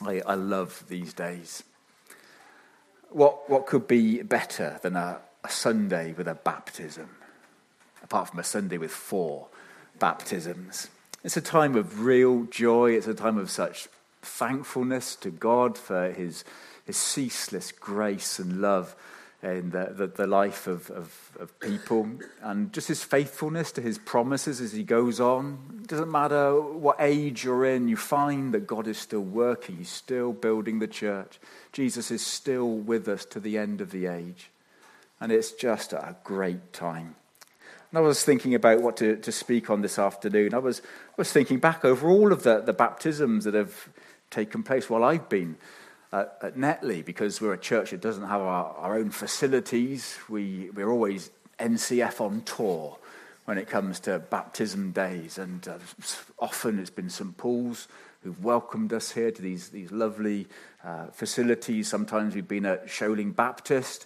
I love these days. What could be better than a Sunday with a baptism, apart from a Sunday with 4 baptisms? It's a time of real joy. It's a time of such thankfulness to God for his ceaseless grace and love in the life of people, and just his faithfulness to his promises as he goes on. It doesn't matter what age you're in, you find that God is still working. He's still building the church. Jesus is still with us to the end of the age. And it's just a great time. And I was thinking about what to speak on this afternoon. I was thinking back over all of the baptisms that have taken place while I've been at Netley, because we're a church that doesn't have our own facilities. We're always NCF on tour when it comes to baptism days, and often it's been St. Paul's who've welcomed us here to these lovely facilities. Sometimes we've been at Sholing Baptist.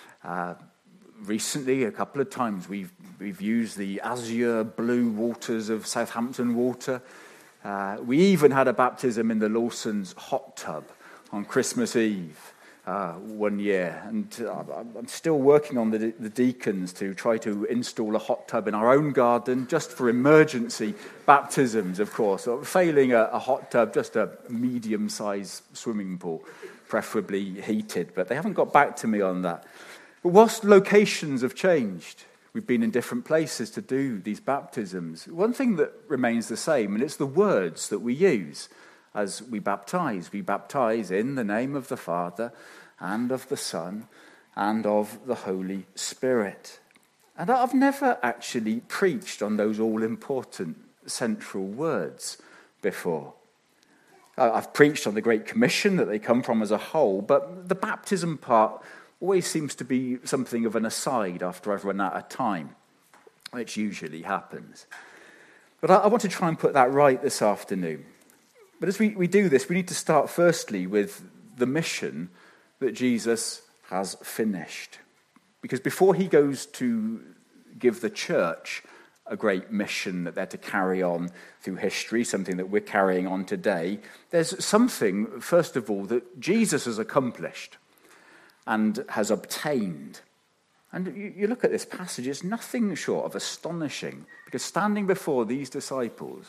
Recently, a couple of times, we've used the azure blue waters of Southampton Water. We even had a baptism in the Lawson's hot tub on Christmas Eve one year, and I'm still working on the deacons to try to install a hot tub in our own garden, just for emergency baptisms, of course. So failing a hot tub, just a medium-sized swimming pool, preferably heated, but they haven't got back to me on that. But whilst locations have changed, we've been in different places to do these baptisms, one thing that remains the same, and it's the words that we use as we baptize. We baptize in the name of the Father and of the Son and of the Holy Spirit. And I've never actually preached on those all-important central words before. I've preached on the Great Commission, that they come from as a whole, but the baptism part always seems to be something of an aside after I've run out of time, which usually happens. But I want to try and put that right this afternoon. But as we do this, we need to start firstly with the mission that Jesus has finished. Because before he goes to give the church a great mission that they're to carry on through history, something that we're carrying on today, there's something, first of all, that Jesus has accomplished and has obtained. And you look at this passage, it's nothing short of astonishing, because standing before these disciples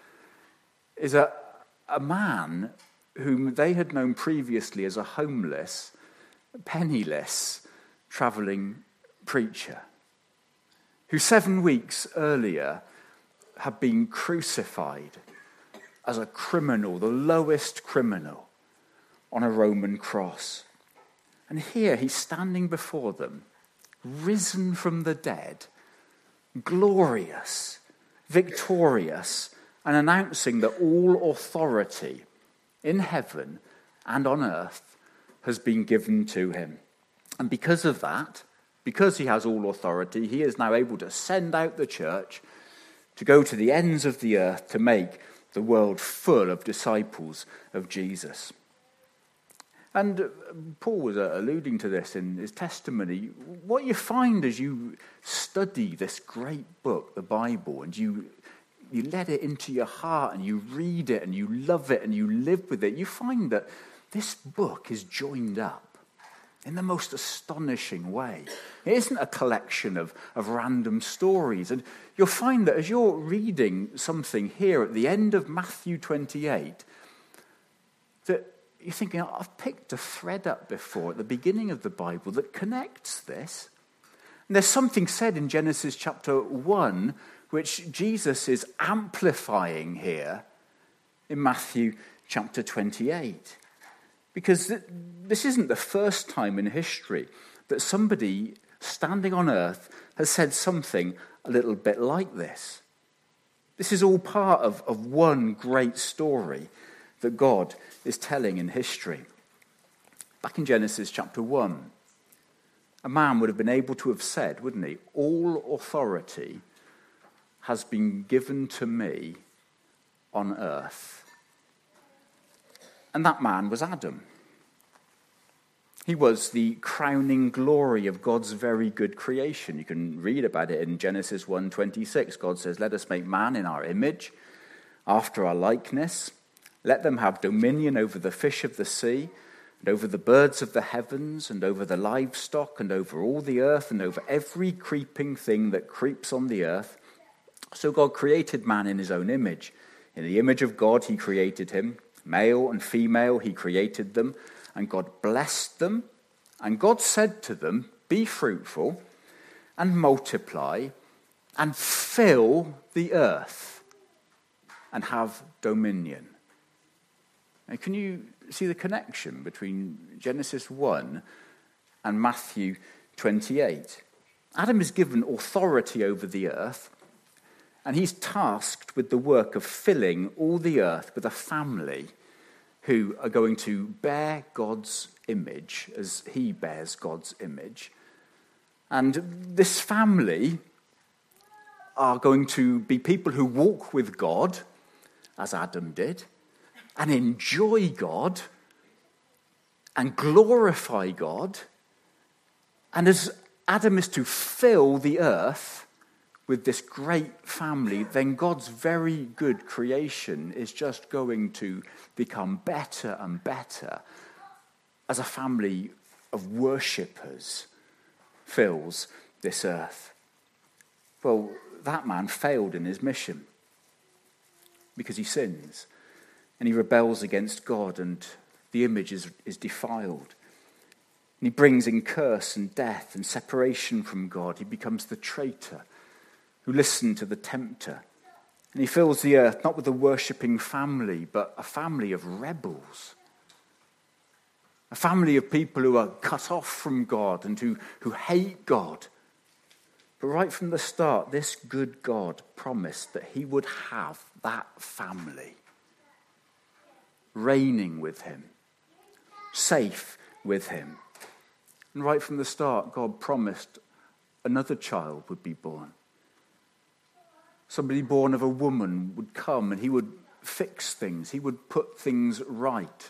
is a man whom they had known previously as a homeless, penniless, travelling preacher, who 7 weeks earlier had been crucified as a criminal, the lowest criminal, on a Roman cross. And here he's standing before them, risen from the dead, glorious, victorious, and announcing that all authority in heaven and on earth has been given to him. And because of that, because he has all authority, he is now able to send out the church to go to the ends of the earth to make the world full of disciples of Jesus. And Paul was alluding to this in his testimony. What you find as you study this great book, the Bible, and you let it into your heart and you read it and you love it and you live with it, you find that this book is joined up in the most astonishing way. It isn't a collection of random stories. And you'll find that as you're reading something here at the end of Matthew 28, that you're thinking, I've picked a thread up before at the beginning of the Bible that connects this. And there's something said in Genesis chapter 1 which Jesus is amplifying here in Matthew chapter 28. Because this isn't the first time in history that somebody standing on earth has said something a little bit like this. This is all part of one great story that God is telling in history. Back in Genesis chapter 1, a man would have been able to have said, wouldn't he, all authority has been given to me on earth. And that man was Adam. He was the crowning glory of God's very good creation. You can read about it in Genesis 1:26. God says, "Let us make man in our image, after our likeness. Let them have dominion over the fish of the sea, and over the birds of the heavens, and over the livestock, and over all the earth, and over every creeping thing that creeps on the earth. So God created man in his own image. In the image of God he created him. Male and female he created them. And God blessed them. And God said to them, be fruitful and multiply and fill the earth and have dominion. Now, can you see the connection between Genesis 1 and Matthew 28? Adam is given authority over the earth, and he's tasked with the work of filling all the earth with a family who are going to bear God's image as he bears God's image. And this family are going to be people who walk with God, as Adam did, and enjoy God and glorify God. And as Adam is to fill the earth with this great family, then God's very good creation is just going to become better and better as a family of worshippers fills this earth. Well, that man failed in his mission because he sins and he rebels against God, and the image is defiled. And he brings in curse and death and separation from God. He becomes the traitor who listened to the tempter. And he fills the earth not with a worshipping family, but a family of rebels. A family of people who are cut off from God and who hate God. But right from the start, this good God promised that he would have that family reigning with him, safe with him. And right from the start, God promised another child would be born. Somebody born of a woman would come and he would fix things. He would put things right.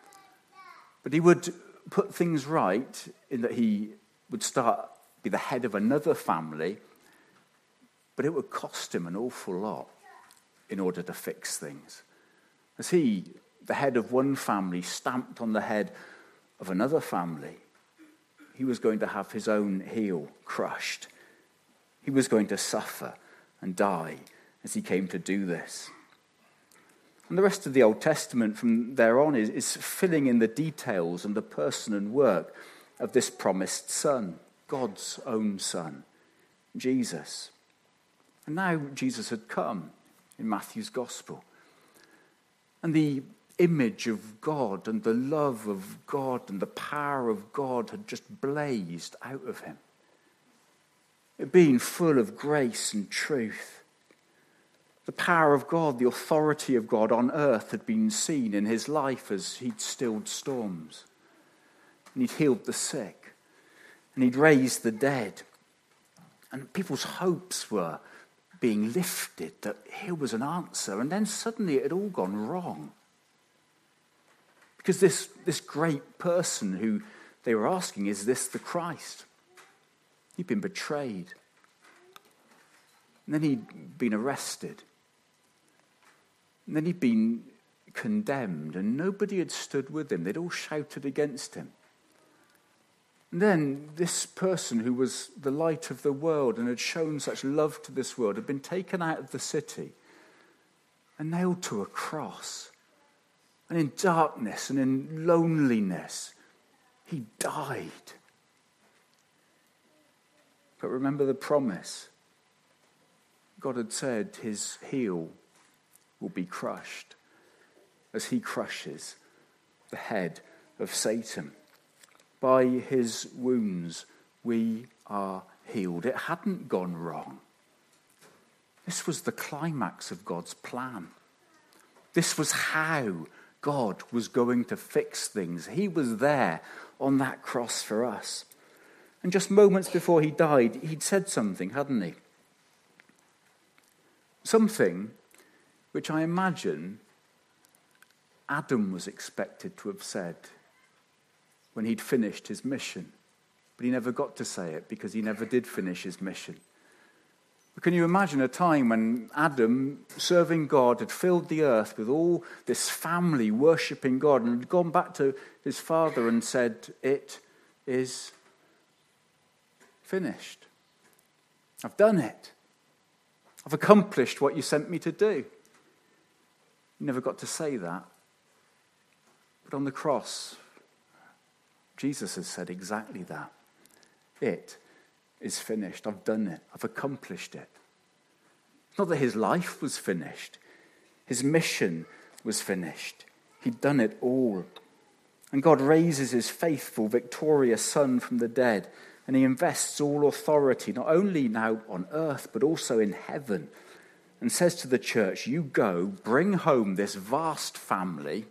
But he would put things right in that he would be the head of another family, but it would cost him an awful lot in order to fix things. As he, the head of one family, stamped on the head of another family, he was going to have his own heel crushed. He was going to suffer and die as he came to do this. And the rest of the Old Testament from there on is filling in the details and the person and work of this promised son, God's own son, Jesus. And now Jesus had come in Matthew's gospel. And the image of God and the love of God and the power of God had just blazed out of him. It being full of grace and truth. The power of God, the authority of God on earth had been seen in his life as he'd stilled storms. And he'd healed the sick. And he'd raised the dead. And people's hopes were being lifted that here was an answer. And then suddenly it had all gone wrong. Because this great person who they were asking, is this the Christ? He'd been betrayed. And then he'd been arrested. And then he'd been condemned, and nobody had stood with him. They'd all shouted against him. And then this person who was the light of the world and had shown such love to this world had been taken out of the city and nailed to a cross. And in darkness and in loneliness, he died. But remember the promise. God had said his heel will be crushed as he crushes the head of Satan. By his wounds we are healed. It hadn't gone wrong. This was the climax of God's plan. This was how God was going to fix things. He was there on that cross for us. And just moments before he died, he'd said something, hadn't he? Something which I imagine Adam was expected to have said when he'd finished his mission. But he never got to say it because he never did finish his mission. Can you imagine a time when Adam, serving God, had filled the earth with all this family worshipping God and had gone back to his father and said, "It is finished. I've done it. I've accomplished what you sent me to do." He never got to say that. But on the cross, Jesus has said exactly that. It is finished. I've done it. I've accomplished it. Not that his life was finished. His mission was finished. He'd done it all. And God raises his faithful, victorious Son from the dead, and he invests all authority, not only now on earth, but also in heaven, and says to the church, "You go, bring home this vast family,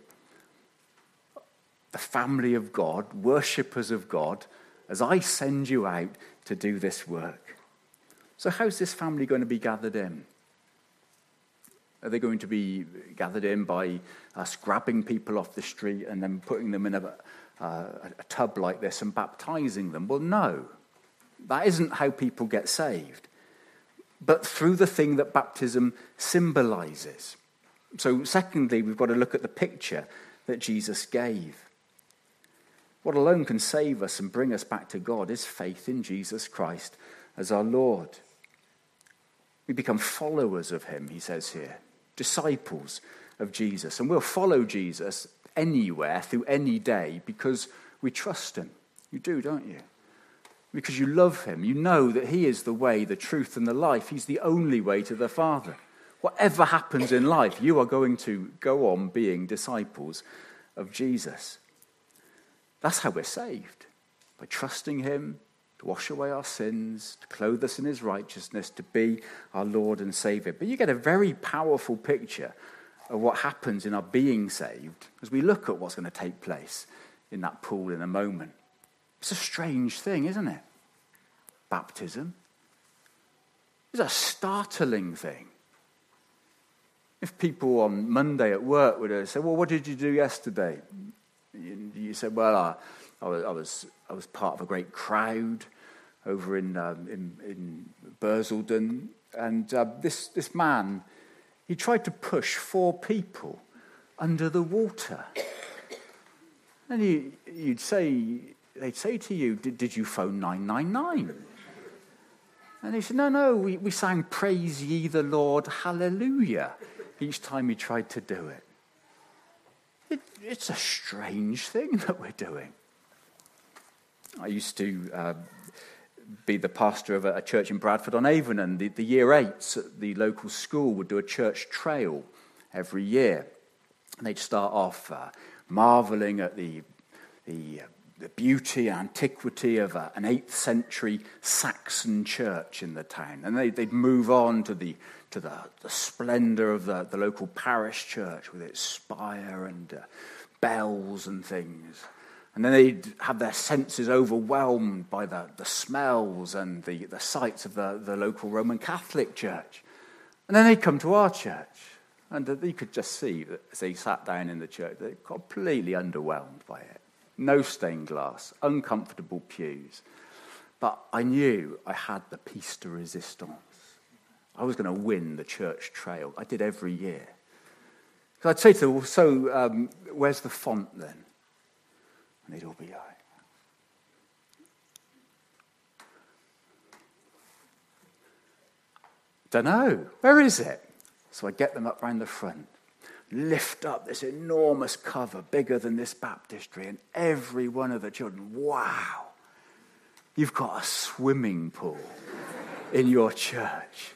the family of God, worshippers of God, as I send you out to do this work." So how's this family going to be gathered in? Are they going to be gathered in by us grabbing people off the street and then putting them in a tub like this and baptizing them? Well, no. That isn't how people get saved. But through the thing that baptism symbolizes. So secondly, we've got to look at the picture that Jesus gave. What alone can save us and bring us back to God is faith in Jesus Christ as our Lord. We become followers of him, he says here, disciples of Jesus. And we'll follow Jesus anywhere, through any day, because we trust him. You do, don't you? Because you love him. You know that he is the way, the truth, and the life. He's the only way to the Father. Whatever happens in life, you are going to go on being disciples of Jesus. That's how we're saved, by trusting him to wash away our sins, to clothe us in his righteousness, to be our Lord and Saviour. But you get a very powerful picture of what happens in our being saved as we look at what's going to take place in that pool in a moment. It's a strange thing, isn't it? Baptism. It's a startling thing. If people on Monday at work would have said, "Well, what did you do yesterday?" You said, "Well, I was part of a great crowd over in Bursaldon, and this man, he tried to push 4 people under the water." And they'd say to you, "Did you phone 999?" And he said, No, we sang "Praise Ye the Lord, Hallelujah" each time he tried to do it. It's a strange thing that we're doing. I used to be the pastor of a church in Bradford-on-Avon, and the year 8s at the local school would do a church trail every year. And they'd start off marvelling at the beauty and antiquity of an 8th century Saxon church in the town. And they'd move on to the splendour of the local parish church with its spire and bells and things. And then they'd have their senses overwhelmed by the smells and the sights of the local Roman Catholic church. And then they'd come to our church, and you could just see that as they sat down in the church, they're completely underwhelmed by it. No stained glass, uncomfortable pews. But I knew I had the piece de resistance. I was going to win the church trail. I did every year. So I'd say to them, "Well, so where's the font then?" And they'd all be like, "Dunno, where is it?" So I get them up round the front, lift up this enormous cover, bigger than this baptistry, and every one of the children, "Wow, you've got a swimming pool in your church.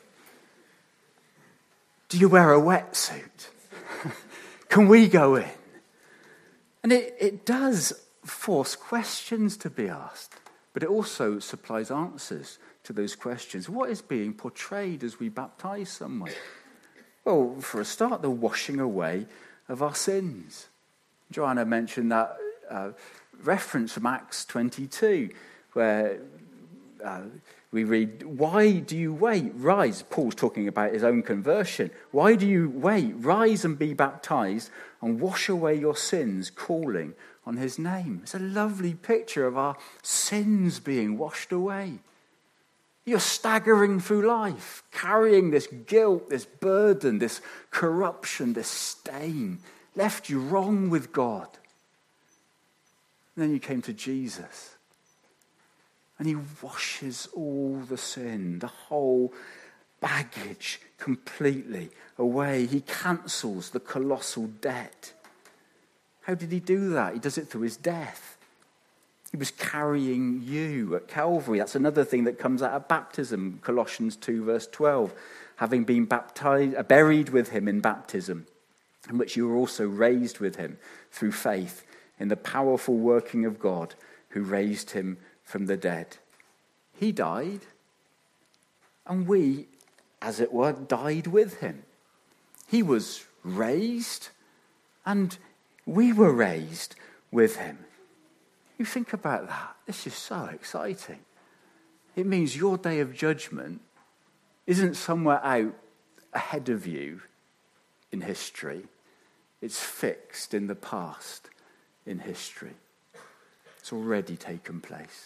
Do you wear a wetsuit? Can we go in?" And it does force questions to be asked, but it also supplies answers to those questions. What is being portrayed as we baptize someone? Well, for a start, the washing away of our sins. Joanna mentioned that reference from Acts 22, where we read, "Why do you wait? Rise." Paul's talking about his own conversion. "Why do you wait? Rise and be baptized and wash away your sins, calling on his name." It's a lovely picture of our sins being washed away. You're staggering through life, carrying this guilt, this burden, this corruption, this stain, left you wrong with God. And then you came to Jesus, and he washes all the sin, the whole baggage completely away. He cancels the colossal debt. How did he do that? He does it through his death. He was carrying you at Calvary. That's another thing that comes out of baptism. Colossians 2 verse 12. Having been buried with him in baptism, in which you were also raised with him through faith in the powerful working of God who raised him from the dead. He died, and we, as it were, died with him. He was raised, and we were raised with him. You think about that. This is so exciting. It means your day of judgment isn't somewhere out ahead of you in history. It's fixed in the past in history. It's already taken place.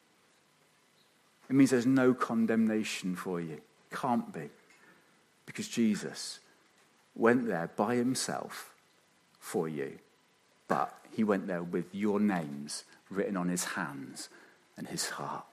It means there's no condemnation for you. Can't be. Because Jesus went there by himself for you. But he went there with your names written on his hands and his heart.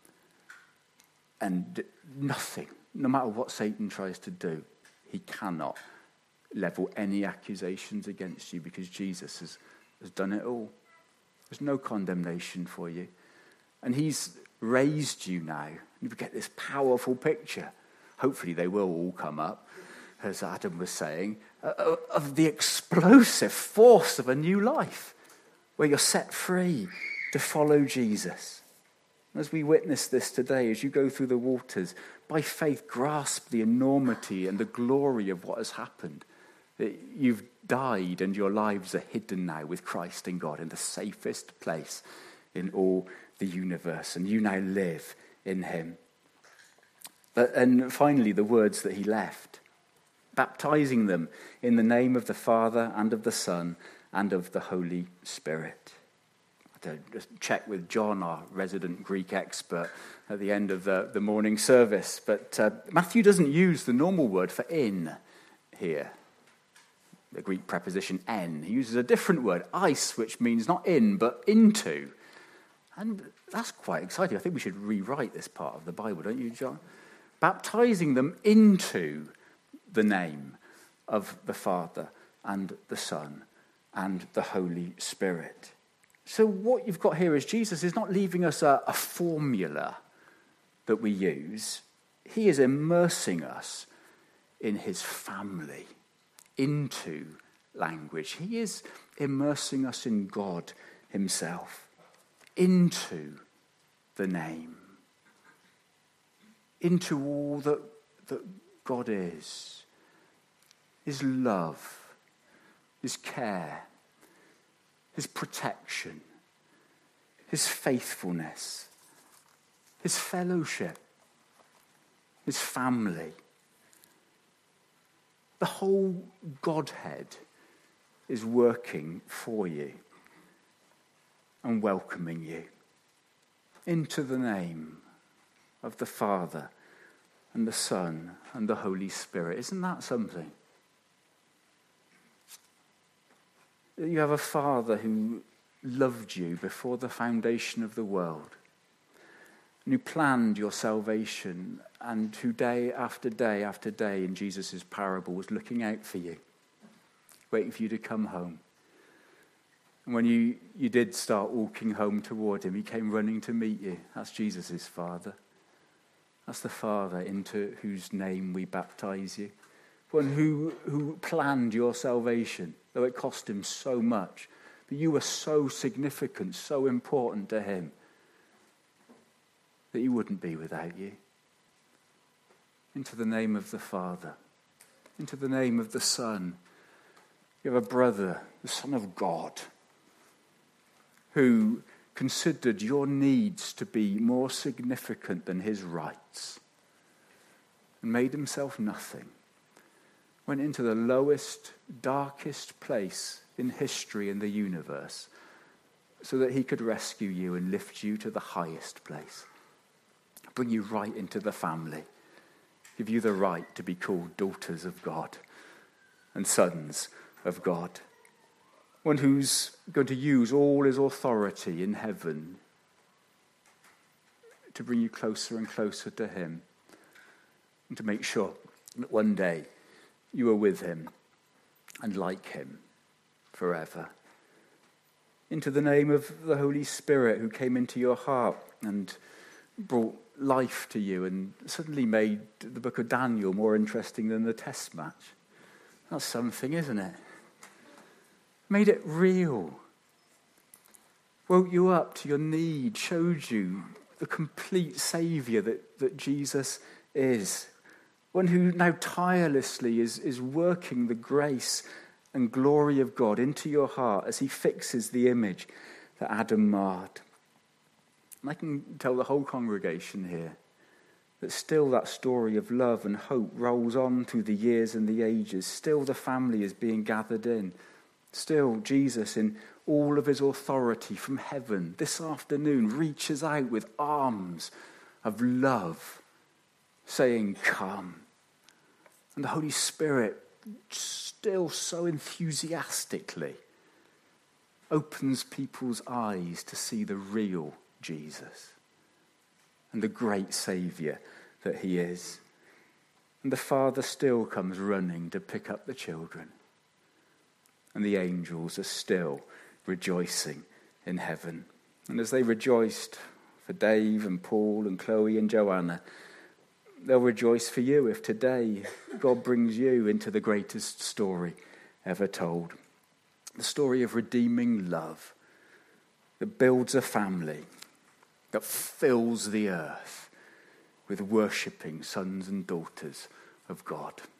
And nothing, no matter what Satan tries to do, he cannot level any accusations against you because Jesus has done it all. There's no condemnation for you. And he's raised you now. You get this powerful picture. Hopefully they will all come up, as Adam was saying, of the explosive force of a new life, where you're set free to follow Jesus. As we witness this today, as you go through the waters, by faith grasp the enormity and the glory of what has happened. That you've died and your lives are hidden now with Christ in God in the safest place in all the universe. And you now live in him. And finally, the words that he left. Baptizing them in the name of the Father and of the Son and of the Holy Spirit. I had to just check with John, our resident Greek expert, at the end of the morning service. But Matthew doesn't use the normal word for in here, the Greek preposition en. He uses a different word, eis, which means not in, but into. And that's quite exciting. I think we should rewrite this part of the Bible, don't you, John? Baptizing them into the name of the Father and the Son and the Holy Spirit. So what you've got here is Jesus is not leaving us a formula that we use. He is immersing us in his family, into language. He is immersing us in God himself, into the name, into all that God is. His love, his care, his protection, his faithfulness, his fellowship, his family. The whole Godhead is working for you and welcoming you into the name of the Father and the Son and the Holy Spirit. Isn't that something? You have a Father who loved you before the foundation of the world, and who planned your salvation, and who day after day after day in Jesus' parable was looking out for you, waiting for you to come home. And when you did start walking home toward him, he came running to meet you. That's Jesus' Father. That's the Father into whose name we baptize you. One who planned your salvation, though it cost him so much. But you were so significant, so important to him, that he wouldn't be without you. Into the name of the Father, into the name of the Son. You have a brother, the Son of God, who considered your needs to be more significant than his rights and made himself nothing. Went into the lowest, darkest place in history in the universe so that he could rescue you and lift you to the highest place. bring you right into the family, give you the right to be called daughters of God and sons of God. One who's going to use all his authority in heaven to bring you closer and closer to him, and to make sure that one day you are with him and like him forever. Into the name of the Holy Spirit, who came into your heart and brought life to you and suddenly made the book of Daniel more interesting than the test match. That's something, isn't it? Made it real. Woke you up to your need, showed you the complete Saviour that Jesus is. One who now tirelessly is working the grace and glory of God into your heart as he fixes the image that Adam marred. And I can tell the whole congregation here that still that story of love and hope rolls on through the years and the ages. Still the family is being gathered in. Still Jesus, in all of his authority from heaven, this afternoon reaches out with arms of love, saying, "Come." And the Holy Spirit, still so enthusiastically, opens people's eyes to see the real Jesus and the great Saviour that he is. And the Father still comes running to pick up the children. And the angels are still rejoicing in heaven. And as they rejoiced for Dave and Paul and Chloe and Joanna, they'll rejoice for you if today God brings you into the greatest story ever told. The story of redeeming love that builds a family, that fills the earth with worshipping sons and daughters of God.